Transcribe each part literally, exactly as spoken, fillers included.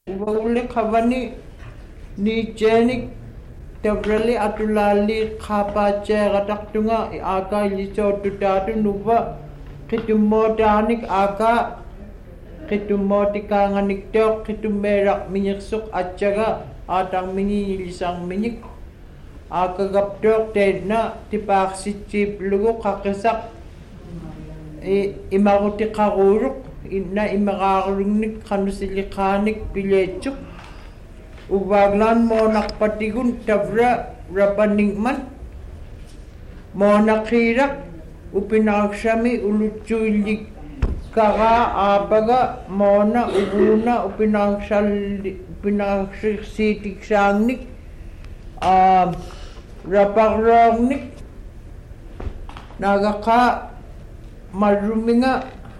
Uli khavani ni jenik tabrali atulali khapa chega taktunga aka liso tutatu nuva kitummotanik aka kitummotikanganik tok kitumerak minyaksuk atjaga atang mini lisang minik aka gaptok tedna tipaksitsip lugu kakesak imaruti karuruk inna imararungnik kanusilikanik pilechuk Uvaglan monak patigun tavra rapaningman monakirak upinakshami uluchulik kaga apaga mona ubuna upinakshal upinakshitik sangnik uh, rapagrognik nagaka maruminga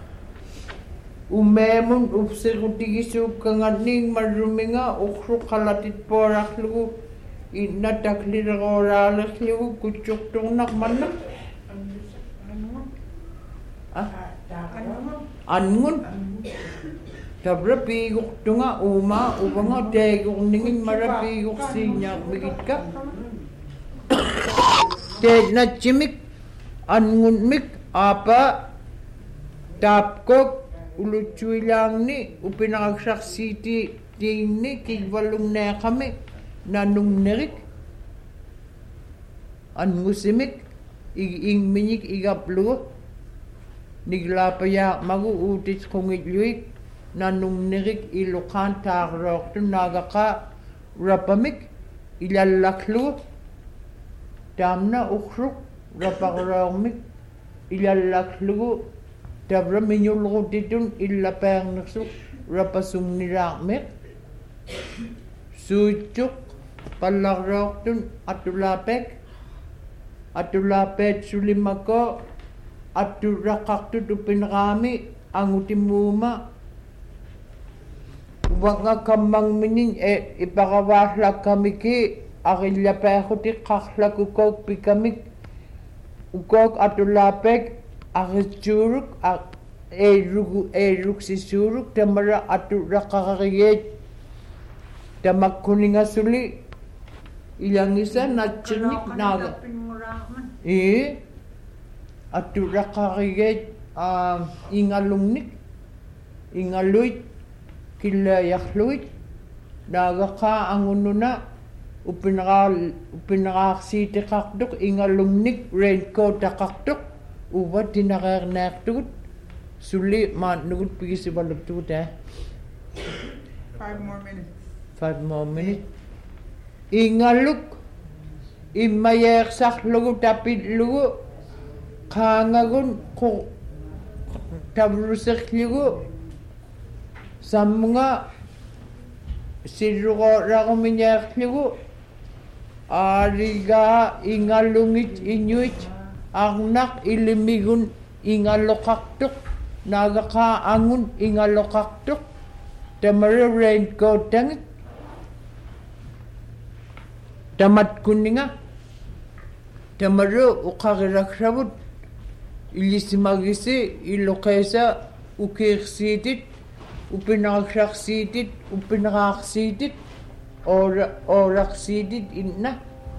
umemun upsirutigisuk kanganing maruminga ukru kalatit poraklu inna takliragoralaklu kuchuktunak manna angun tabra piguktunga uma ubanga tegurningin mara piguksinyak bigitka tedna chimik angun mik apa tapkok uluchuilang ni upinaksaksiti ting ni kigwalung na kami nanung nerik an ngusimik ing minik igaplo niglapaya magu utis kungitluik nanung nerik ilukan tagrok tu nagaka rapamik ilalaklu damna ukruk rapagromik ilalaklu Dabra minyulgo ditun illa pang naksuk rapasung nirakmek sucuk palagrok tun atulapek atulapet sulimako aturakak tu tupinrami angutimuma wanga kamang minin e ipakawasla kamiki akillapekuti kaklakukok pikamik ukok atulapek Agchuruk ag erugu eruk si suruk tamara atu rakakagiyet tamakkuninga suli ilang isa natchinik naga eh atu rakakagiyet uh, ingalungnik ingaluit kilayakluit naga ka angununa upinakal upinakaksiti kakduk ingalungnik raincoat takakduk uwa tinakar naktugut suli man nugut pigisi baluktugut eh five more minutes five more minutes ingaluk imayer sak lugu tapit lugu kangagun ko tabrusek lugu samunga sirugo raguminyer lugu ariga ingalungit inyuit Agnak ilimigun ingalokaktuk nagaka angun ingalokaktuk tamara raincoat tangit tamat kuninga tamara ukagirakshabut ilisimagisi ilokesa ukirsitit upinaksaksitit upinakaksitit ora oraksitit inna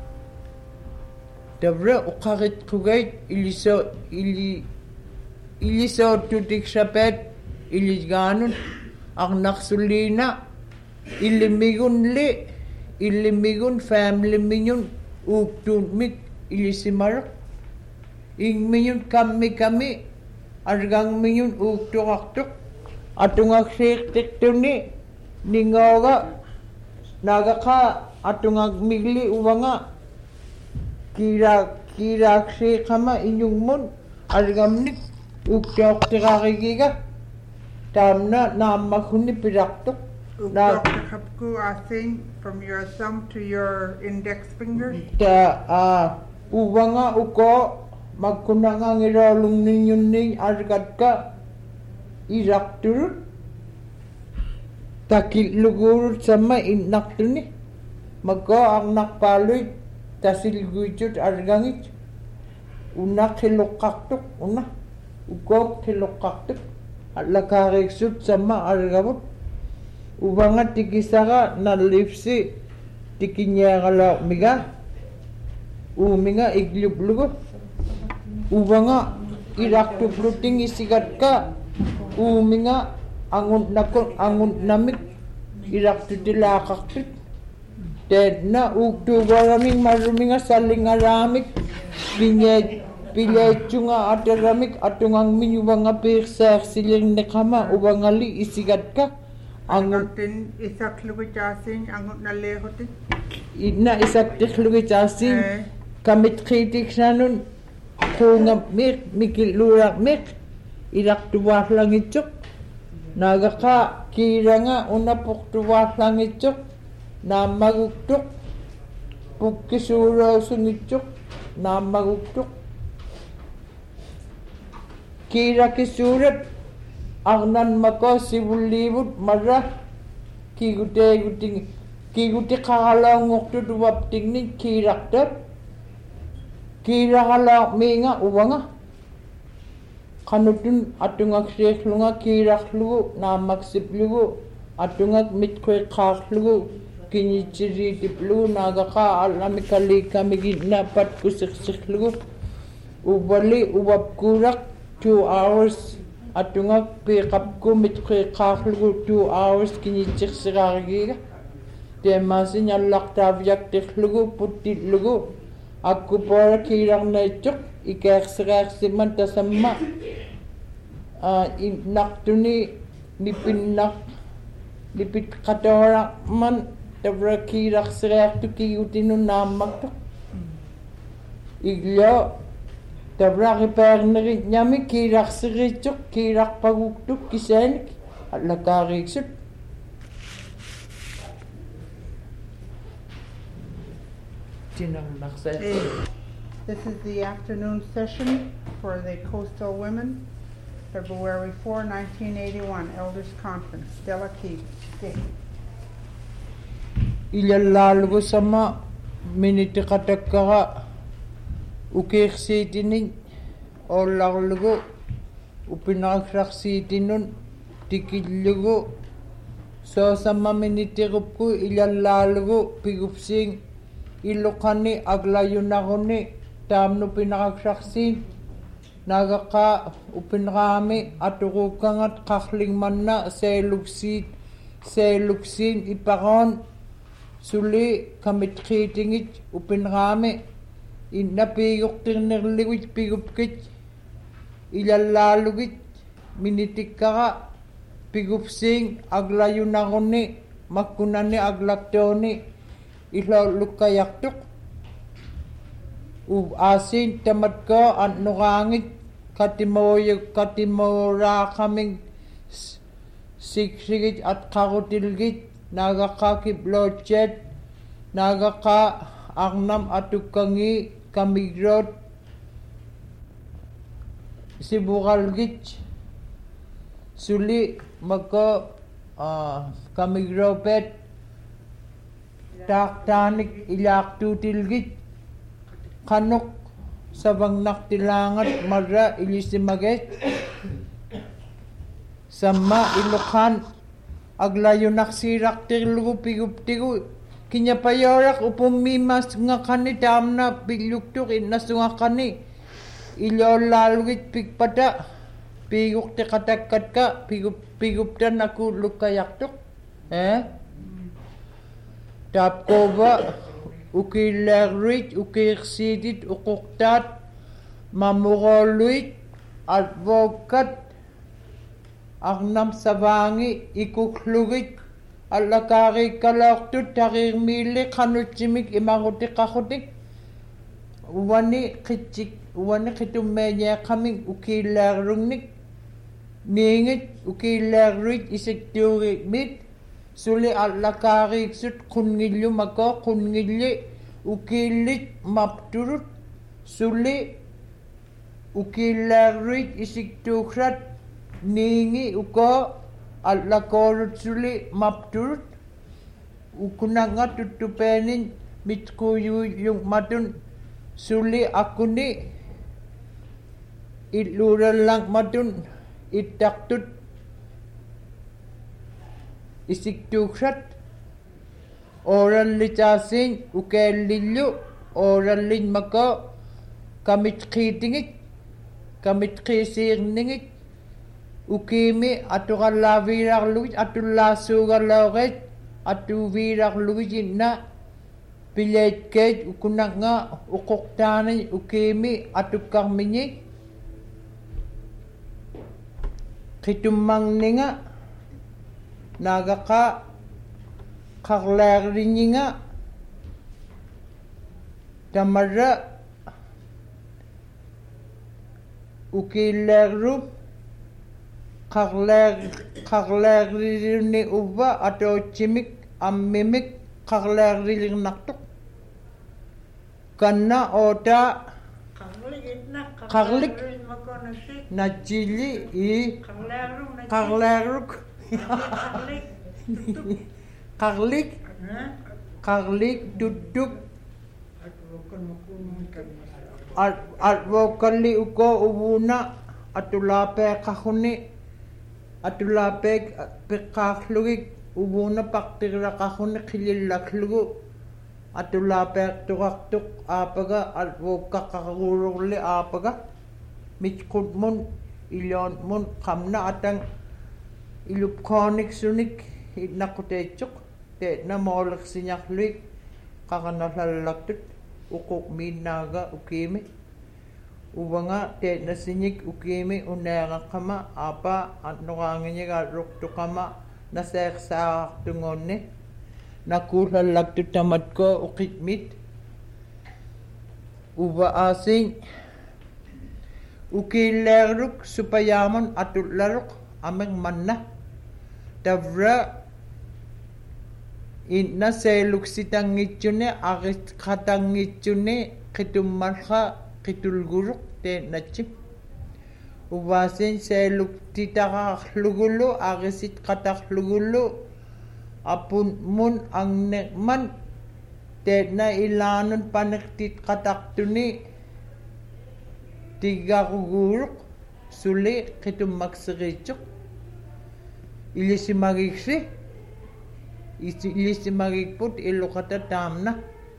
Dabra ukarit kugait iliso ili iliso tutik sapet iliganun ang naksulina ilimigun li ilimigun family minyun uktun mik ilisimar ing minyun kami kami argang minyun uktuk aktuk atungak sik tiktuni ningoga nagaka atungak migli uwanga kira kira si kama inyong mun argamnik uktok tirakiga tamna namakuni piraktok Uktok takapku asing from your thumb to your index finger ta ah uwanga uko magkunanga ngirolung ninyun ning argat ka iraktur takil lugur sama inaktuni magko ang nakpaluit tasil guichut argangit una kilokaktuk una ukok kilokaktuk at lakareksut sama argabut Ubanga tikisara na lipsi tikinyagala miga. Uminga iglublugo. Ubanga iraktu pluting isigat ka. Uminga angun nakon angun namik iraktu tilakaktit. Tedna uktu waraming maruminga saling aramik. Pinyet pilecunga ataramik atungang minyubanga pirsa siling nekama ubangali isigat ka. Angun tin isak lugu jasin angut na lehotin. Ina isak tiklugi jasin kamit kritik sanun kunga mik mikilurak mik irak tuwah lang itsuk nagaka kiranga unapuk tuwah lang itsuk na maguktuk pukisuro sungitsuk na maguktuk kira kisurat agnan mako sibulibut marah kigute guting kigute kagalong ngoktu duwap tingni kirakter kirakala minga uwanga kanutun atungak seklunga kiraklu na maksiplu atungak mitkoy kaklu kinichiri tiplu nagaka alamikali kamigi napat kusiksiklu ubali ubap kurak two hours atungak pick up ko mitkoy kaklu two hours kinichiksiragi Temasin nyalak tavyak teklugu putit lugu aku pora kirang necuk ikak serak siman tasama inak tuni nipinak nipit katora man tabra kirak serak tu kiyutinu namak tu iglo tabra kiper neri nyami kirak sericuk kirak paguktuk kisenik at lakarik sip This is the afternoon session for the Coastal Women, February fourth, nineteen eighty-one, Elders Conference. Stella Keith. Ilalalago sama miniti katakara ukirsiitinin ollarlugu upinaqsarsiitinun tikillugu so sama minitirupku ilalalago pigupsing ilokani aglayunaguni tamnu pinakaksaksi nagaka upinrami aturukangat kakling manna seluksit seluksin iparon suli kamitkitingit upinrami inapiyok tirnerliwit pigupkit ilalalugit minitikkara pigupsing aglayunaguni makunani aglaktoni ilo lukayaktuk u asin tamat ko an nurangit katimoy katimora kaming siksigit at karutilgit nagaka kiblochet nagaka agnam atukangi kamigrot sibukalgit suli mako uh, kamigropet taktanik ilak tutilgit kanok sabang naktilangat mara ilisimaget sama ilokan aglayo naksirak tirlugu piguptigu kinyapayorak upumimas nga kani tamna pigluktuk inasunga kani ilolalugit pigpada pigukti katakkat ka pigup piguptan aku lukayaktuk eh tapkoba ukilarit ukirsidit ukuktat mamuroluit advokat agnam savangi ikuklugit alakari kalaktut tarirmili kanutsimik imarutik kakutik wani kitsik wani kitumenya kaming ukilarungnik ningit ukilarit isikturik mit suli alakari sut kungilyu mako kungilyi ukilit mapturut suli ukilarit isiktukrat ningi uko alakorut suli mapturut ukunanga tutupenin mitkuyu yung matun suli akuni ilural lang matun itaktut isiktuuksat orallitaasin ukaallillu orallin mako kamitqiitingik kamitqiisiirningik ukiimi atuqallaaviilarlugit atullaassuugarlaoqeet atuuviilarlugit inna pileetkeet ukunanga uqortaani ukiimi atukkarmiñi qitummarninga naagaqa qarlaarlinninga tamarra ukiilleerru qarlaar qarlaarlilunni uvva atootsimik ammimik qarlaarlilirnartuq kanna oota qarlik natsilli i qarlaarruk qarlik qarlik tuttuk arvokalli uko uvuna atulaapeeqarruni atulaapeek peqqaarlugik uvuna paqtirraqarruni qilillaklugu atulaapeertuqartuq aapaga arvuuqqaqqaruulurli aapaga mitqutmun iloonmun qamna atang ilupqooniksunik itnaquteitsuq teetna moolersiñarluik qaranallallaqtut uquq miinnaaga ukiimi uvanga teetna siñik ukiimi uneeqaqqama aapa annoqaangiñigaarruqtuqama naseeqsaaqartungoonni nakuullallaqtut tamatko uqitmit uva aasiñ ukiilleerluk supayaamun atullaruk amek manna tavra inna seeluksitangitsune aritqatangitsune qitummalqa qitulguruk teenatsi uvaasin seeluktitaqarlugullu arisit qatarlugullu apun mun angneqman teetna ilaanun paneqtit qatartuni tigaruguruk suli qitummakseriitsuq ilisimagiksi ilisimagikput iluqata taamna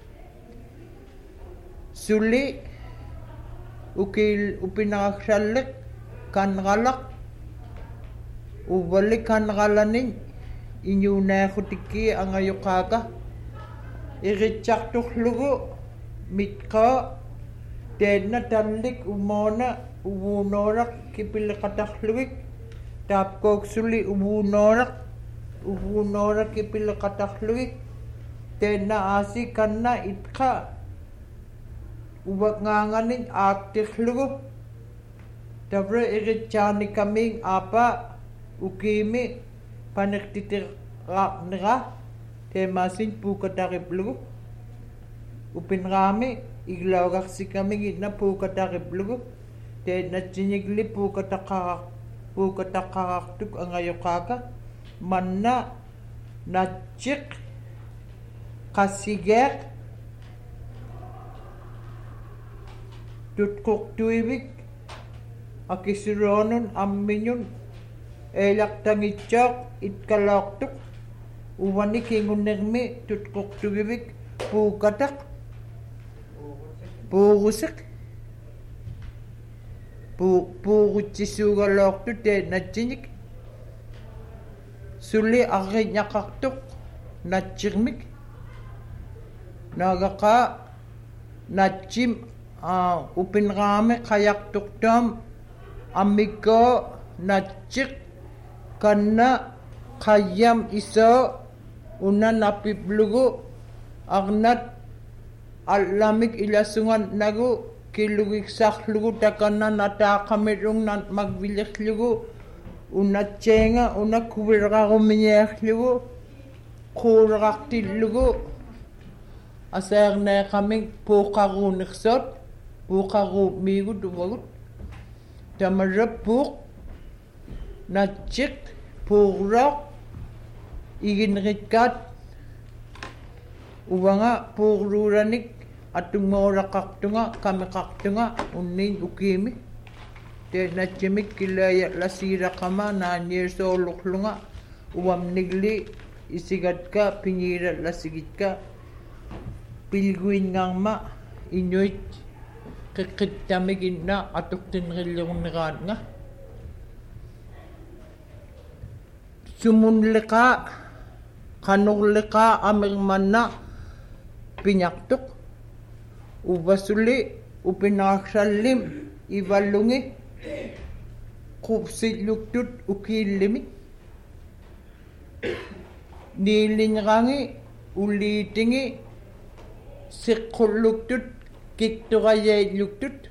suli ukil upinaqaqsalliq kanqalaq uvali kanqalanin iñuuneequtikki angayuqaaqa iritsarturlugu mitqaa teetna tallik umoona uvuunooraq kipiliqatarlugik taapkooksuli uvuunooraq uvuunooraq kipiliqatarlugik teetna aasi kanna itqa uvaqngaanganin aaktirlugu tavra iritsaarnikamiing aapa ukiimi paneqtitiqaarnera teemaasin puukataqiplugu upinraami iglaugarsikaming itna puukataqiplugu teetnatsiñikli puukataqaraq puukataqarartuk angayuqaaqa manna natsiq qassigeeq tutquqtuivik akisuroonun ammiñun eilaqtangitsaaq itkalaortuq uvani kingunnermi tutquqtugivik puukataq puurusiq puu puurutsisuugaloortu teetnatsiñik suli arriñaqartuq natsirmik naagaqaa natsim upinraami qayartuqtaam ammikoo natsiq kanna qayyam isoo una napiplugu arnat allamik ilasungan nagu kilugiksarlugu takanna nataaqamirung nat magvillerlugu unatseenga una kuvilqarumiñeerlugu quulqartillugu aseerneeqamik puuqaruuniqsoot puuqaruumiigut uvagut tamarra puuq natsiq puurroq iginritkaat uvanga puurruuranik atungooraqartunga kamiqartunga unniin ukiimi teetnatsimik kilaaya lasiiraqama naanniisoorluqlunga uam nigli isigat ka pingira lasigit ka pilguin ngang ma inuit kikittamigin na atuk tinriliruniraat nga sumunlika kanurlika amirmanna pinyaktuk ubasuli upinaksallim ivalungi kupsiluktut ukillimi nilinrangi ulitingi siqqulluktut kikturayailuktut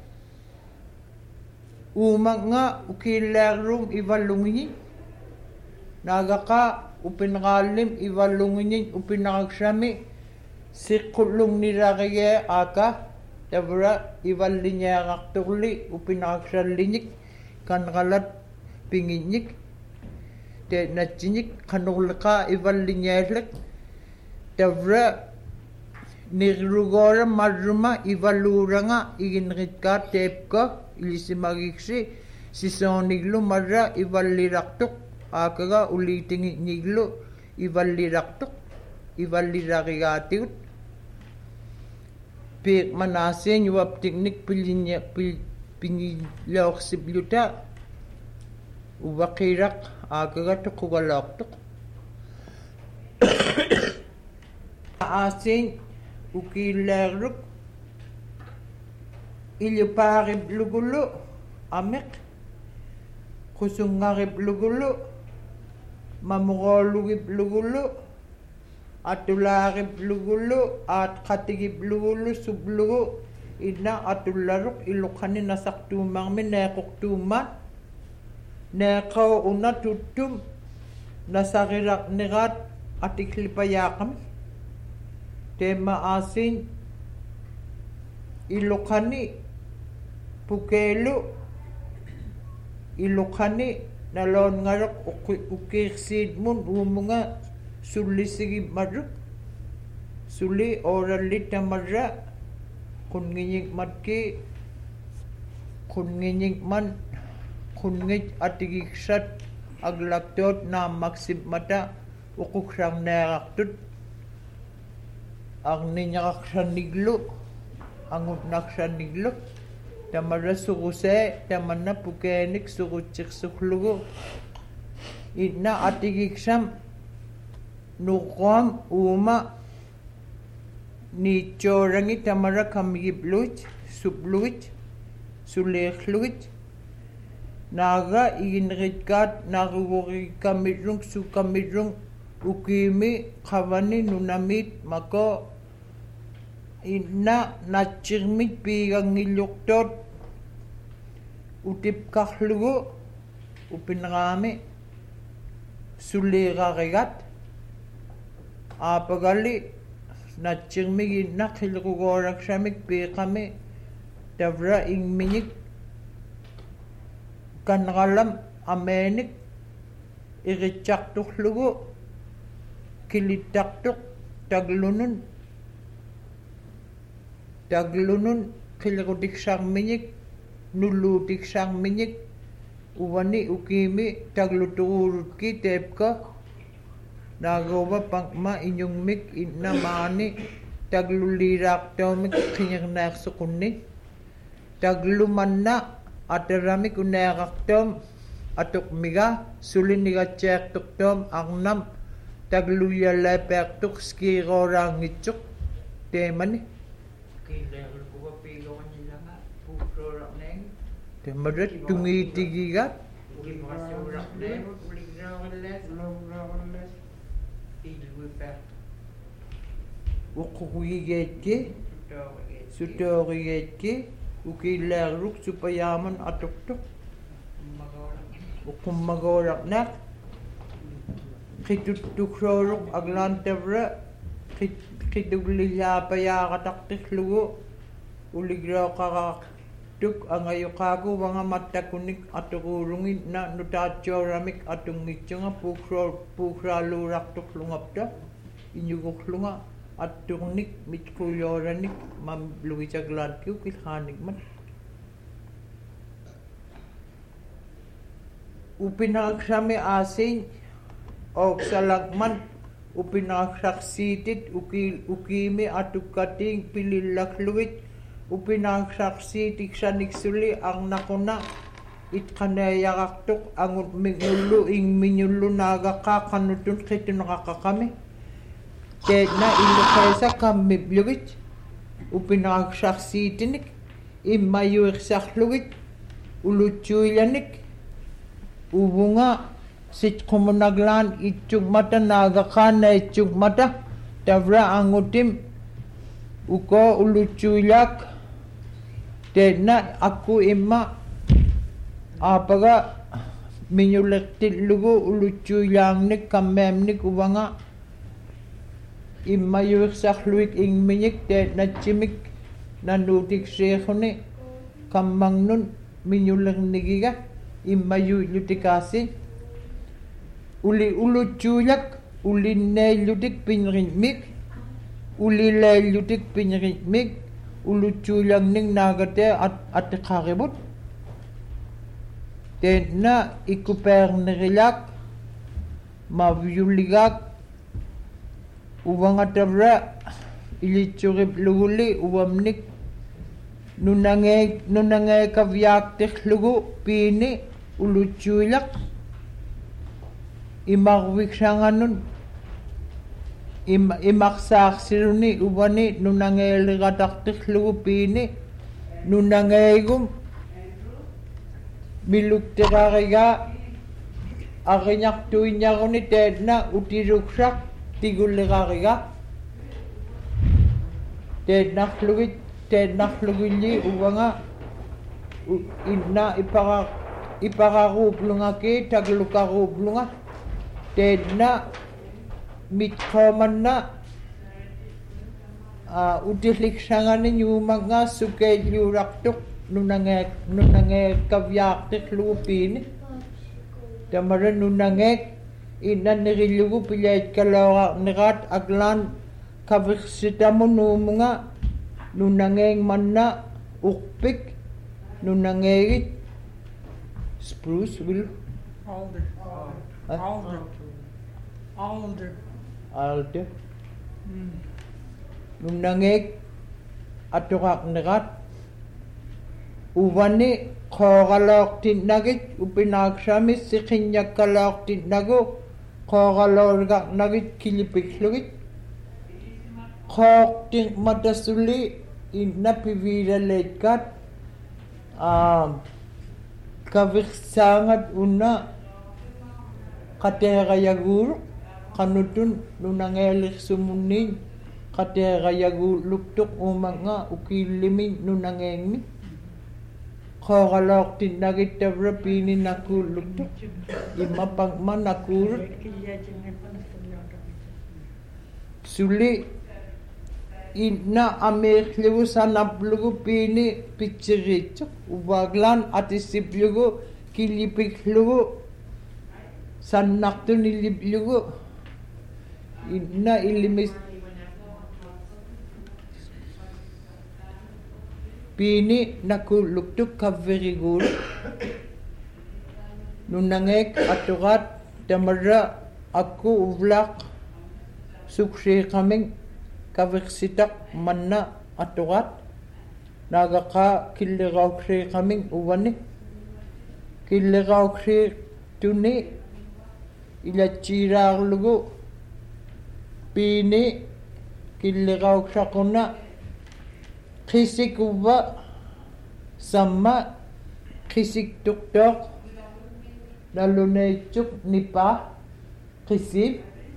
umanga ukillarrum ivalungi nagaka upinrallim ivalungi upinaraksami siqqullung nilariye aka tabra ivalliñaaqarturli upinarakssallinik kanralat pinginnik te natsinik kanurliqa ivalliñaallak tabra nirlugora marruma ivaluuranga iginritkaa teepka ilisimagiksi sisooniglu marra ivalliraqtuq aakaga uliitingiñiglu ivalliraqtuq ivallirarigaatigut piiq manaaseen yuaptiknik piliña pingilaorsipluta uvaqiraq aakaga tuqugalaaqtuq aaseen ukiillaarruk ilupaariplugulu ameq qusunngariplugulu mamuqoolugiplugulu atulaariplugulu aatqatigiplugulu sublugu inna atullaruk iluqani nasartuumarmi neeqortuummaat neeqau una tuttum nasariraqniraat atiklipayaaqami teema aasin iluqani pukeelu iluqani naloonngaruq ukiirsiitmun uumunga sullisigimmarruk suli orallittamarra qungiñikmatki qungiñikman qungit atigiksat aglaktoot naammaksimmata uquksarneerartut arniñaqarsaniglu angutnaqsaniglu tamarra surusee tamanna pukeenik surutsirsuqlugu inna atigiksam nuqquam uuma niitjoorangi tamarra kamigipluit supluit suleerluit naaga iginritkaat naarugorikamirrung sukamirrung ukiimi qavani nunamit mako inna natchirmit piigangilluqtoot utipqarlugu upinraami suleerarigat aapagalli natchirmig inna qillqugooraksamik piiqami tavra ingmiñik kanralam ameenik iritsarturlugu kilittartuq taglunun taglunun qillqutiksarmiñik nulluutiksarmiñik uvani ukiimi tagluturuurutki teepka naagova pangma iñungmik inna maani tagluliiraaqtaumik qiñirnaarsuqunni taglumanna ataramik uneaqartaum atuqmiga sulinigatsiartuqtaum arnam tagluyalapeartuq skiirooraangitsuq teemani kiileerluga piigoanilanga puusooraqneeng temarat tungiitigigat ulivrasuuraqneeng uligraaqillees uligraaqillees ilguipeart uqugigeetki tutorigeet sutoorigeetki ukiileerluk supayaaman atuqtuq uqummagooraqnaaq qituttuksooruq aglaantavra qituglillaapayaarataqtirlugu uligrooqaraartuk angayuqaagu vangamattakunik aturuurungit na nutaatjooramik atungitsunga puuksoo puuksaaluurartuqlungapta iñugurlunga atturnik mitqullooranik mamlugisaglaatkiu kilhaanikmat upinaaksami aasin ooksalakman upinaaksarsiitit uki ukiimi atukkatiin pilillakluit upinaaksarsiitiksanikssuli arnaquna itqaneeyaqartuq angut mignullu ingmignullu naagaqaa qannutun qituneqaqaqami teetna illuqeesa kammiblugit upinaaksarsiitinik immayuirsarlugit ulutsuillanik uvunga sitqumunaglaan itsuqmata naagaqaana itsuqmata tavra angutim uko ulutsuillak teetna akku imma aapaga miñuleqtillugu ulutsuillaangnik kammeamnik uvanga immayuirsarluik ingmiñik teetnatsimik nanuutiksiiquni kammangnun miñulernigiga immayuillutikaasi uli ulutsuulak ulinneillutik pinrinmik ulileillutik pinrinmik ulutsuulangning naagate atiqaribut teetna ikupeernerilaak mavyulligak uvangatavra ilitsuripluгuli uvamnik nunange nunange kaviaktirlugu piini ulutsuilaq imarviksanganun im imarsaarsiluni uvani nunangeeliqatartirlugu piini nunangeegum milukterariga ariñartuiñaruni teetna utiluksaq tigullirariga teetnarlugit teetnarlugilli uvanga inna ipara ipararuuplungaki taglukaruuplunga teetna mitqoomanna utilikksangani ñuumanga sukeilluurartuq nunangeek nunangeek kaviaartirlugu piini tamara nunangeek innannerillugu pilaitkalooqarneraat aklaan kavirsitamunuumunga nunangeeng manna uqpik nunangeegit spruce will Alder. Huh? Alder. Alder. alde Mm. nunangeeg atuqarneraat uvani qooraloortinnagit upinaaksamis siqinñakkaloortinnagu qooraloorgarnagit kilipikslugit qoortin matasuli inna piviilaleitkaat aa kavirsaangat unna qateerayaguulu qanutun nunangeelirsumunniin qateerayaguulluktuq uumanga ukiillimin nunangeengmi qooraloortinnagit tavra piini nakuulluktuq immapangma nakuurut suli inna ameerlugu sanaplugu piini pitsiriitsuq uvaglaan atissiplugu killipiklugu sannartun illiplugu inna illimis piini nakuulluktuk kavveriguulu nunangeek atuqaat tamarra akku uvlaaq suksiiqaming kavirsitaq manna atuqaat naagaqaa killirauksiiqaming uvani killirauksiiqtuni ilatsiiraarlugu piini killirauksaquna qisikuva samma qisiktuqtooq naluneitsuq nipaa qisip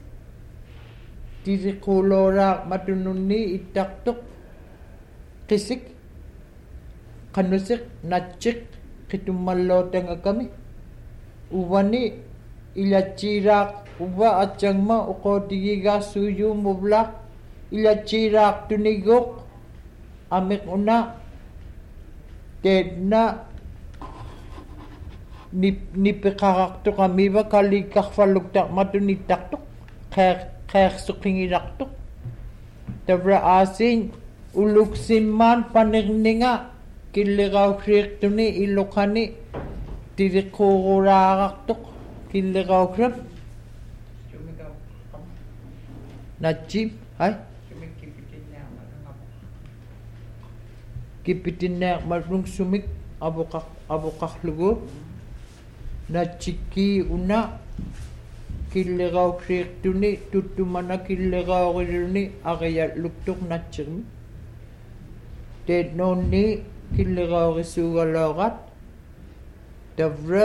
tisiquulooraaq matununni ittaqtuq qisik qanusiq natsiq qitummallootangakami uvani ilatsiiraaq uva atsangma uqootigigaassuuyuumuvlaaq ilatsiiraaqtuniguuq amik una teetna nip nipiqarartuq amiva kalikkarfalluktaqmatun ittaqtuq qeeq qeersuqingilaqtuq tavra aasiin uluksimmaan panirninga killirauksiiqtuni illuqani tiriquururaarartuq killirauksam Natchim, hai? Sumik kipitin na marunga. Kipitinneq marrung sumik abukaq abuqarlugu natchikki una killeqauqsiiqtuni tuttumana killeqaoriluni arialluktuq natchirmi teetnoonni killeqaorisuugalooqat tavra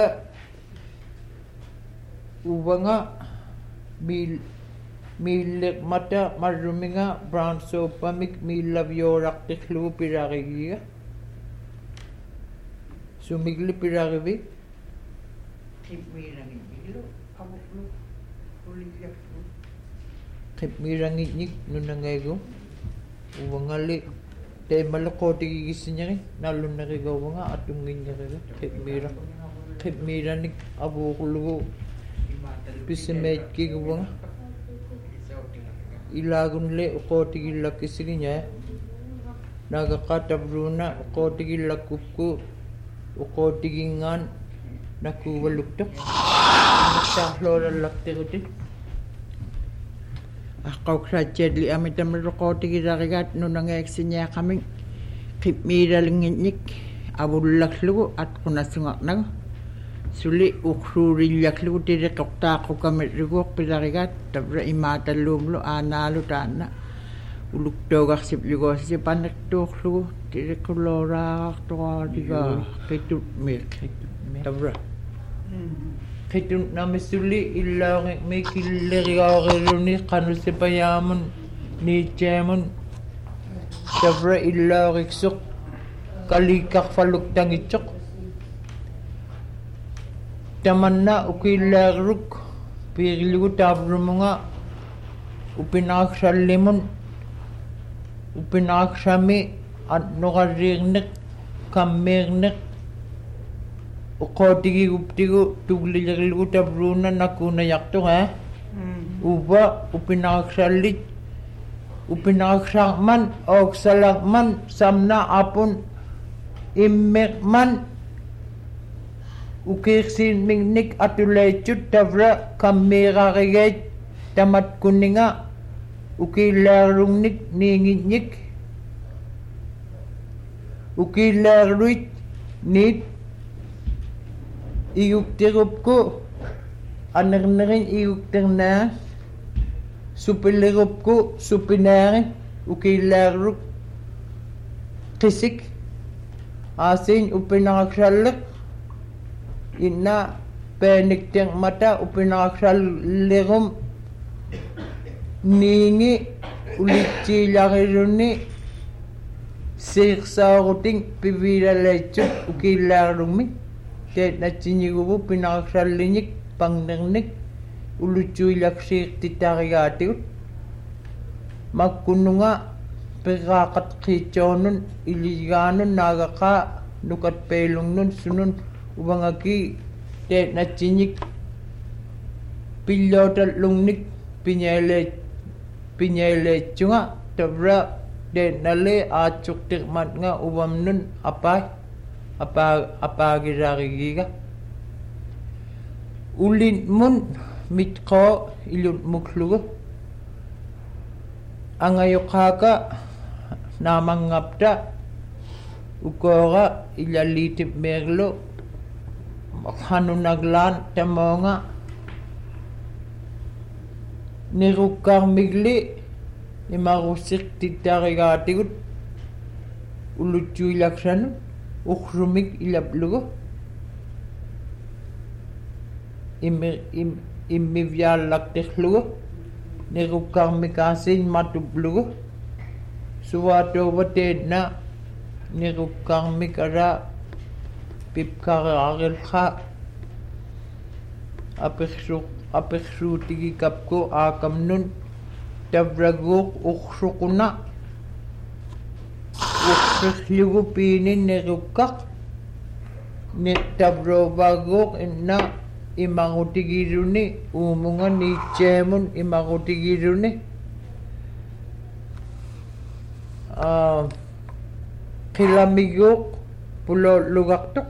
uvanga mil miilleq mata marruminga brown soapamik miillavioorartiqlugu pirarigiga sumigli pirarivi Kipmirangin bilo. Abuklu. Uliyaklu. qipmirangitnik nunangaigu uvangali te malaqootigigissiñari nallunnerigauanga atunginñariga qipmira qipmiranik abuuqlugu pisimeetkiguvanga ilaagunle uqootigillakkissigiña nagaqatavruuna uqootigillakkukku uqootigingaan nakuuvaluktoq naqqaarloorallaktiruti aqqauqsaatsiatli amitamluqootigilarigaat nunangaeksiñaaqamik qipmiiralingiñnik avullaklugu atqunassungarnagu suli uqsuurillaklugu tiriqortaaqqukamitriguuq pilarigaat tavra imaatalluumlu aanaalu taanna uluktoogarsipliguassi paneqtuuqlugu tiriqulooraaqartuqaatiga qitutmiiq tavra qitun namisuli illaaqmi killerigaoriluni qanusipayaamun niitjaamun tavra illaaqiksuq kaliiqqarfalluktangitsoq tamanna ukiillaaqiruk piirillugu taavrumunga upinaaqsallimun upinaaqsami annuqarriirneq kammiirneq uqootigiguptigu tuglilerilugu tavruuna nakuunayartuqa uva upinaaqsallit upinaaqsarman ooksalarman samna apun immiqman ukiirsiinmignik atuleitsut tavra kammiirarigeet tamatkunninga ukiillaarlungnik niingitnik ukiillaarluit niit iguktirupku anernerin iguktirnaa supilirupku supinaari ukiillaarluk qisik aasiin upinaqsalliq inna peeniktirmata upinaqsallirum niingi ulitsiilariluni siirsaoruting piviilaleitsut ukiillaarlugmi teet natsiñiguvu pinaqsalliñik pangnernik ulutsuilaksiirtitarigaatigut makkunnunga piraaqat qiitsoornun iligaanun naagaqaa nukatpeilungnun sunun uvangaki teet natsiñik pillootalungnik piñaaleet piñaaleetsunga tavra teet nali aatsuqtirmatnga uvamnun apai apa apaagiraarigiga ulinmun mitqoo ilutmuklugu angayuqaaka naamangapta ukoora ilaliitipmeerlu hanunaglaan tamoonga nirukkaarmigli imarussiqtittarigaatigut ulutsuilaksanu uqsumik ilaplugu immi im immiviaallaktirlugu nirukkaarmikaasiin matuplugu suvaatoovateetna nirukkaarmikara pipkararilqa apirsuq apirsuutigikapku aakamnun tavraguuq uqsuquna uqsirlugu piinin nirukkaq nittavrovaguuq inna imarutigiruni uumunga niitseemun imarutigiruni qilamiguuq pulollugaqtuq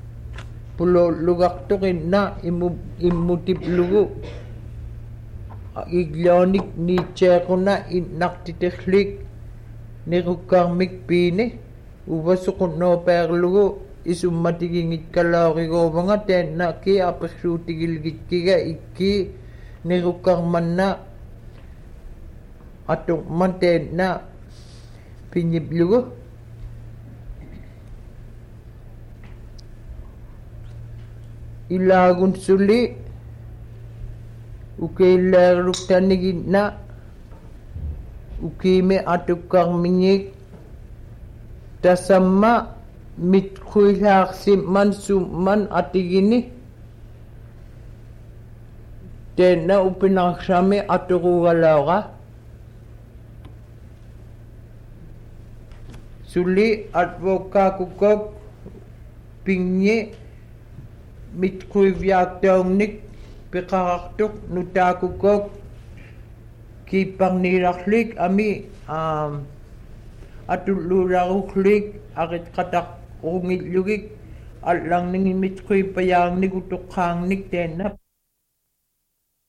pulollugaqtuq inna immu immutiplugu iglionik ni chekuna innaqtiterlik nirukkarmik piini uvasuqut noopeerlugu isummatigingit kalaoriguuvanga teenna ki apersuutigilgitkiga ikki nirukkarmanna atukman teenna piñiplugu ilagun suli ukeillerluktanigitna ukime atukkarmingik tasamma mitkuilaarsimman summan atigini teenna upinarksami aturugalauqa suli advokaakukok pingi mitkuiviaaktaungnik piqarartuq nutaakukok kiipparniilarlik ami um, atulluularuqlik aqitqataq urungillugik allangningi mitkuipayaarnigu tuqqaangnik teenna